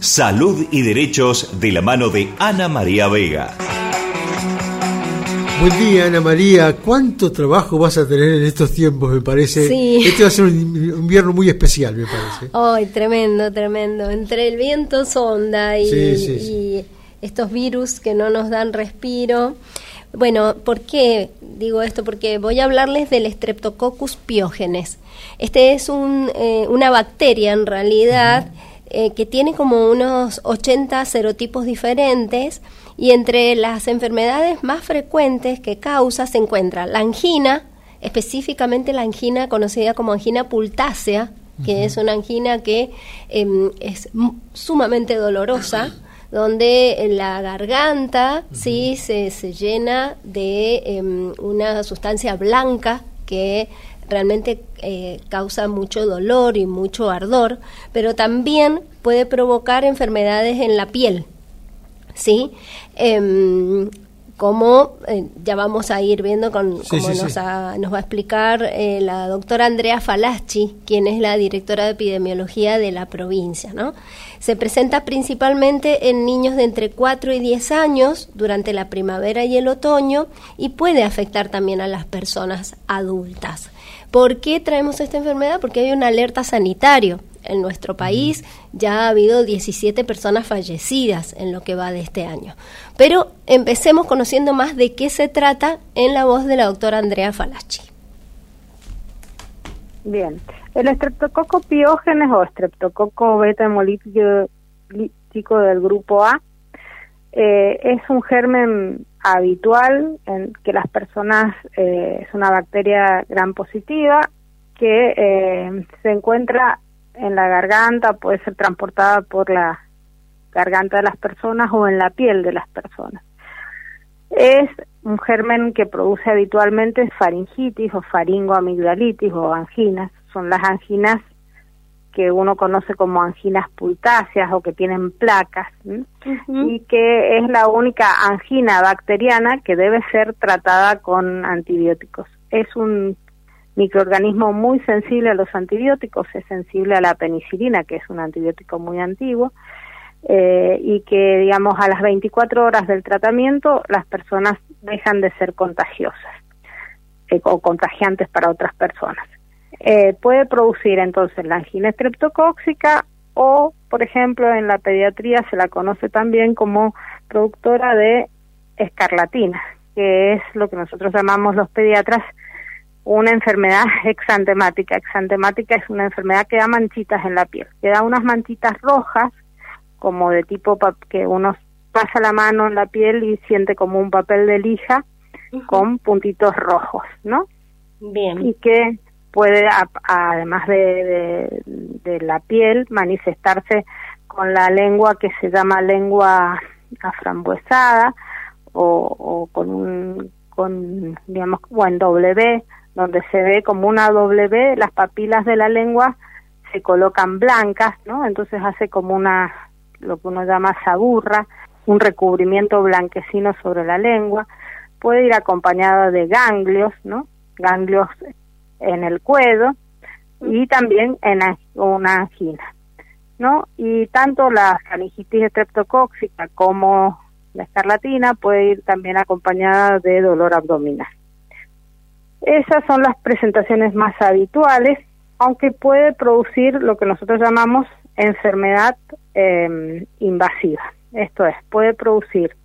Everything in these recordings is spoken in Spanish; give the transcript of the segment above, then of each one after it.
Salud y Derechos de la mano de Ana María Vega. Buen día, Ana María. ¿Cuánto trabajo vas a tener en estos tiempos, me parece? Sí. Este va a ser un invierno muy especial, me parece. Ay, tremendo, tremendo. Entre el viento sonda y, y estos virus que no nos dan respiro. Bueno, ¿por qué digo esto? Porque voy a hablarles del Streptococcus pyogenes. Este es una bacteria, en realidad, que tiene como unos 80 serotipos diferentes, y entre las enfermedades más frecuentes que causa se encuentra la angina, específicamente la angina conocida como angina pultácea, que es una angina que es sumamente dolorosa, donde la garganta sí se llena de una sustancia blanca que realmente causa mucho dolor y mucho ardor, pero también puede provocar enfermedades en la piel, ¿sí? Como ya vamos a ir viendo nos va a explicar la doctora Andrea Falaschi, quien es la directora de epidemiología de la provincia, ¿no? Se presenta principalmente en niños de entre 4 y 10 años durante la primavera y el otoño, y puede afectar también a las personas adultas. ¿Por qué traemos esta enfermedad? Porque hay una alerta sanitario. En nuestro país ya ha habido 17 personas fallecidas en lo que va de este año. Pero empecemos conociendo más de qué se trata en la voz de la doctora Andrea Falaschi. Bien, el Streptococcus pyogenes o Streptococcus beta hemolítico del grupo A es un germen habitual en que las personas, es una bacteria gram positiva que se encuentra en la garganta, puede ser transportada por la garganta de las personas o en la piel de las personas. Es un germen que produce habitualmente faringitis o faringoamigdalitis o anginas. Son las anginas que uno conoce como anginas pultáceas o que tienen placas, y que es la única angina bacteriana que debe ser tratada con antibióticos. Es un microorganismo muy sensible a los antibióticos, es sensible a la penicilina, que es un antibiótico muy antiguo, y que, digamos, a las 24 horas del tratamiento las personas dejan de ser contagiosas o contagiantes para otras personas. Puede producir entonces la angina estreptocóxica o, por ejemplo, en la pediatría se la conoce también como productora de escarlatina, que es lo que nosotros llamamos los pediatras una enfermedad exantemática. Exantemática es una enfermedad que da manchitas en la piel, que da unas manchitas rojas, como de tipo que uno pasa la mano en la piel y siente como un papel de lija con puntitos rojos, ¿no? Bien. Y que puede, además de la piel, manifestarse con la lengua que se llama lengua aframbuesada o digamos, o en W, donde se ve como una W, las papilas de la lengua se colocan blancas, ¿no? Entonces hace como lo que uno llama saburra, un recubrimiento blanquecino sobre la lengua. Puede ir acompañada de ganglios, ¿no? Ganglios en el cuello y también en una angina, ¿no? Y tanto la faringitis estreptocóxica como la escarlatina puede ir también acompañada de dolor abdominal. Esas son las presentaciones más habituales, aunque puede producir lo que nosotros llamamos enfermedad invasiva. Esto es, puede producir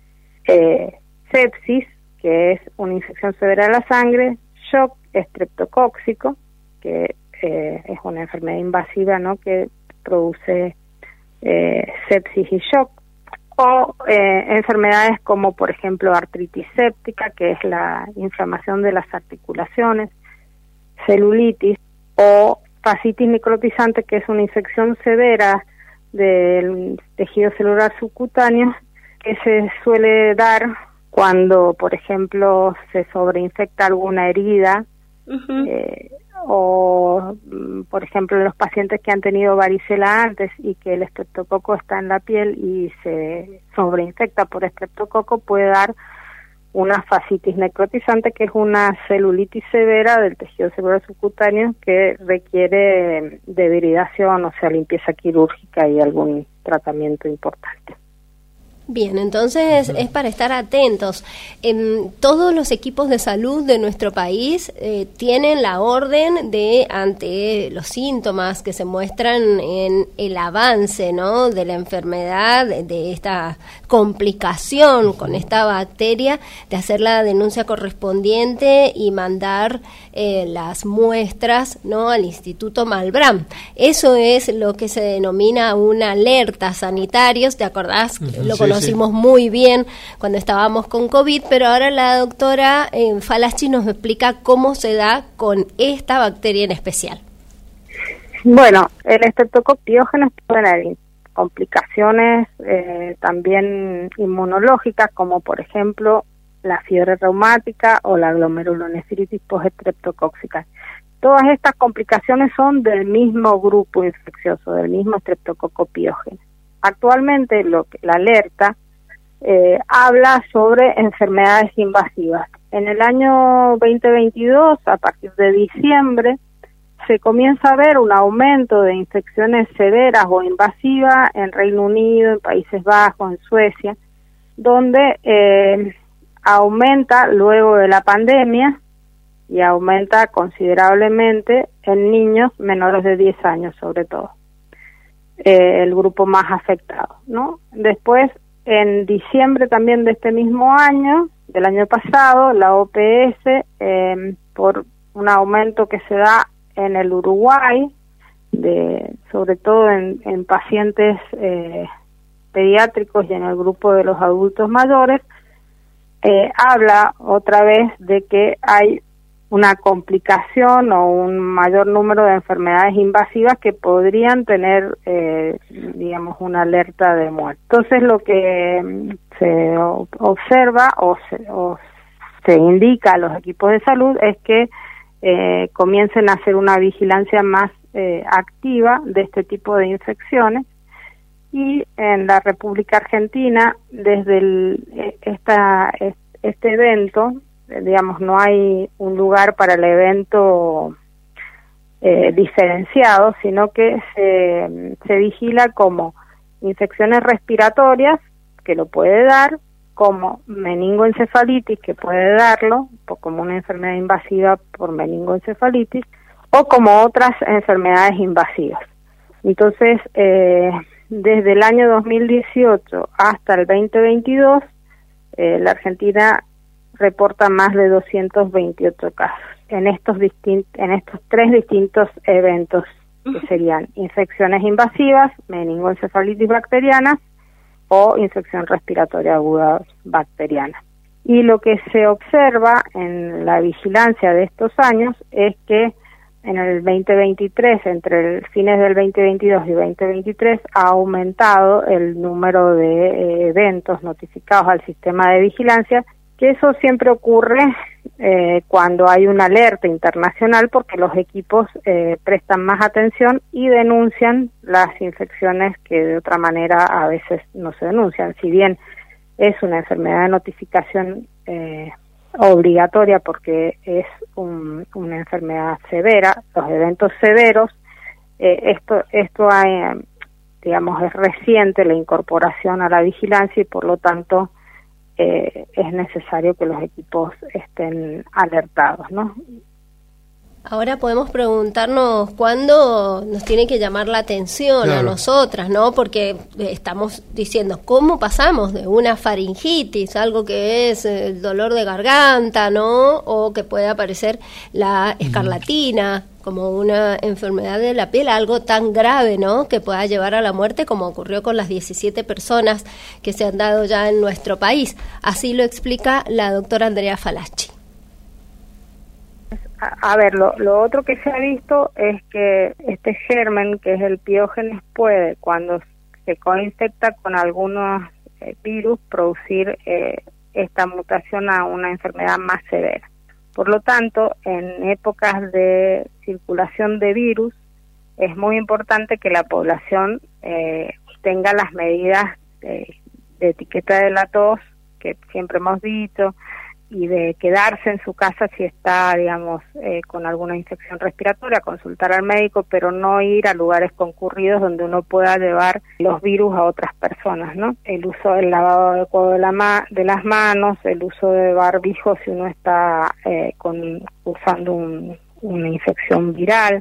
sepsis, que es una infección severa de la sangre, shock estreptocóxico, que es una enfermedad invasiva, ¿no?, que produce sepsis y shock, o enfermedades como, por ejemplo, artritis séptica, que es la inflamación de las articulaciones, celulitis, o fascitis necrotizante, que es una infección severa del tejido celular subcutáneo, que se suele dar cuando, por ejemplo, se sobreinfecta alguna herida, o, por ejemplo, los pacientes que han tenido varicela antes y que el estreptococo está en la piel y se sobreinfecta por estreptococo, puede dar una fascitis necrotizante, que es una celulitis severa del tejido celular subcutáneo que requiere de viridación, o sea, limpieza quirúrgica y algún tratamiento importante. Bien, entonces es para estar atentos. Todos los equipos de salud de nuestro país tienen la orden de, ante los síntomas que se muestran en el avance, ¿no?, de la enfermedad, de esta complicación con esta bacteria, de hacer la denuncia correspondiente y mandar las muestras, ¿no?, al Instituto Malbrán. Eso es lo que se denomina una alerta sanitarios, ¿te acordás? Lo conocimos muy bien cuando estábamos con COVID, pero ahora la doctora Falaschi nos explica cómo se da con esta bacteria en especial. Bueno, el estreptococcus piógenes puede tener complicaciones también inmunológicas, como por ejemplo la fiebre reumática o la glomerulonefritis postestreptocóxica. Todas estas complicaciones son del mismo grupo infeccioso, del mismo estreptococcus piógenes. Actualmente la alerta habla sobre enfermedades invasivas. En el año 2022, a partir de diciembre, se comienza a ver un aumento de infecciones severas o invasivas en Reino Unido, en Países Bajos, en Suecia, donde aumenta luego de la pandemia y aumenta considerablemente en niños menores de 10 años, sobre todo, el grupo más afectado, ¿no? Después, en diciembre también de este mismo año, del año pasado, la OPS, por un aumento que se da en el Uruguay, sobre todo en pacientes pediátricos y en el grupo de los adultos mayores, habla otra vez de que hay una complicación o un mayor número de enfermedades invasivas que podrían tener, digamos, una alerta de muerte. Entonces, lo que se observa o se indica a los equipos de salud es que comiencen a hacer una vigilancia más activa de este tipo de infecciones. Y en la República Argentina, desde este evento, digamos, no hay un lugar para el evento diferenciado, sino que se vigila como infecciones respiratorias, que lo puede dar, como meningoencefalitis, que puede darlo, como una enfermedad invasiva por meningoencefalitis, o como otras enfermedades invasivas. Entonces, desde el año 2018 hasta el 2022, la Argentina reporta más de 228 casos en estos tres distintos eventos, que serían infecciones invasivas, meningoencefalitis bacteriana o infección respiratoria aguda bacteriana. Y lo que se observa en la vigilancia de estos años es que en el 2023, entre el fines del 2022 y 2023, ha aumentado el número de eventos notificados al sistema de vigilancia, que eso siempre ocurre cuando hay una alerta internacional, porque los equipos prestan más atención y denuncian las infecciones que de otra manera a veces no se denuncian. Si bien es una enfermedad de notificación obligatoria porque es una enfermedad severa, los eventos severos, esto hay, digamos, es reciente la incorporación a la vigilancia y por lo tanto es necesario que los equipos estén alertados, ¿no? Ahora podemos preguntarnos cuándo nos tiene que llamar la atención a nosotras, ¿no? Porque estamos diciendo, ¿cómo pasamos de una faringitis, algo que es el dolor de garganta, ¿no? O que puede aparecer la escarlatina, como una enfermedad de la piel, algo tan grave, ¿no?, que pueda llevar a la muerte, como ocurrió con las 17 personas que se han dado ya en nuestro país. Así lo explica la doctora Andrea Falaschi. A ver, lo otro que se ha visto es que este germen, que es el piógenes, puede, cuando se coinfecta con algunos virus, producir esta mutación a una enfermedad más severa. Por lo tanto, en épocas de circulación de virus, es muy importante que la población tenga las medidas de etiqueta de la tos, que siempre hemos dicho, y de quedarse en su casa si está, digamos, con alguna infección respiratoria, consultar al médico, pero no ir a lugares concurridos donde uno pueda llevar los virus a otras personas, ¿no? El uso del lavado adecuado de las manos, el uso de barbijo si uno está usando una infección viral,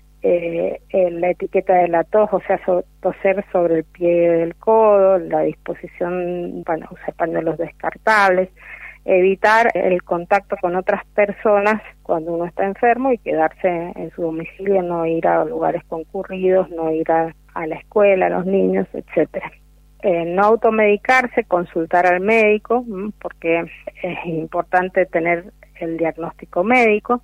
la etiqueta de la tos, o sea, toser sobre el pie del codo, la disposición, bueno, usar pañuelos descartables, evitar el contacto con otras personas cuando uno está enfermo y quedarse en su domicilio, no ir a lugares concurridos, no ir a la escuela, a los niños, etcétera. No automedicarse, consultar al médico, porque es importante tener el diagnóstico médico.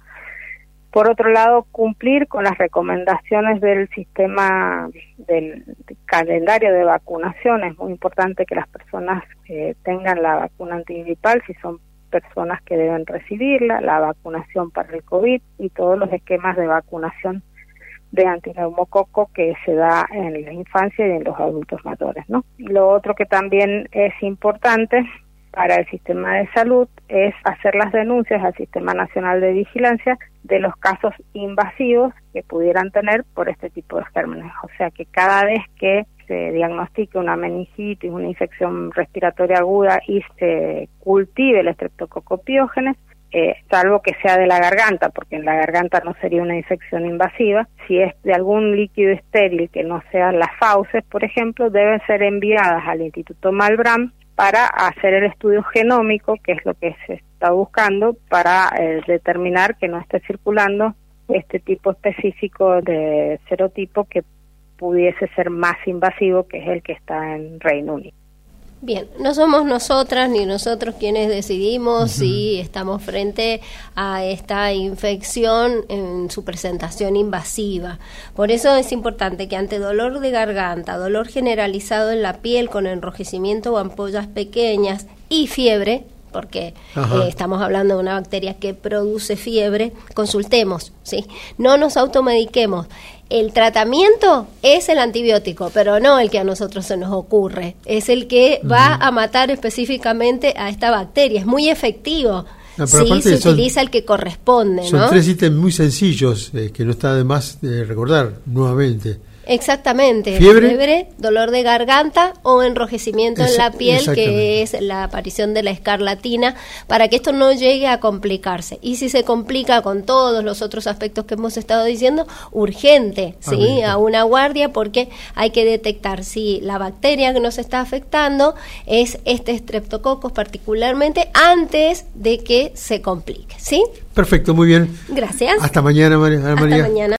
Por otro lado, cumplir con las recomendaciones del sistema del calendario de vacunación. Es muy importante que las personas tengan la vacuna antigripal si son personas que deben recibirla, la vacunación para el COVID y todos los esquemas de vacunación de antineumococo que se da en la infancia y en los adultos mayores, ¿no? Lo otro que también es importante para el sistema de salud es hacer las denuncias al Sistema Nacional de Vigilancia de los casos invasivos que pudieran tener por este tipo de gérmenes. O sea que cada vez que se diagnostique una meningitis, una infección respiratoria aguda y se cultive el Streptococcus pyogenes, salvo que sea de la garganta, porque en la garganta no sería una infección invasiva, si es de algún líquido estéril que no sean las fauces, por ejemplo, deben ser enviadas al Instituto Malbrán para hacer el estudio genómico, que es lo que se está buscando, para determinar que no esté circulando este tipo específico de serotipo que pudiese ser más invasivo, que es el que está en Reino Unido. Bien, no somos nosotras ni nosotros quienes decidimos si estamos frente a esta infección en su presentación invasiva. Por eso es importante que ante dolor de garganta, dolor generalizado en la piel con enrojecimiento o ampollas pequeñas y fiebre, porque estamos hablando de una bacteria que produce fiebre, consultemos, ¿sí? No nos automediquemos. El tratamiento es el antibiótico, pero no el que a nosotros se nos ocurre. Es el que va a matar específicamente a esta bacteria. Es muy efectivo. No, sí, se utiliza el que corresponde, ¿no? Son 3 ítems muy sencillos que no está de más recordar nuevamente. Exactamente, fiebre, dolor de garganta o enrojecimiento en la piel, que es la aparición de la escarlatina, para que esto no llegue a complicarse. Y si se complica con todos los otros aspectos que hemos estado diciendo, urgente, ¿sí? A una guardia, porque hay que detectar si la bacteria que nos está afectando es este Streptococcus particularmente antes de que se complique, ¿sí? Perfecto, muy bien. Gracias. Hasta mañana, María. Hasta mañana.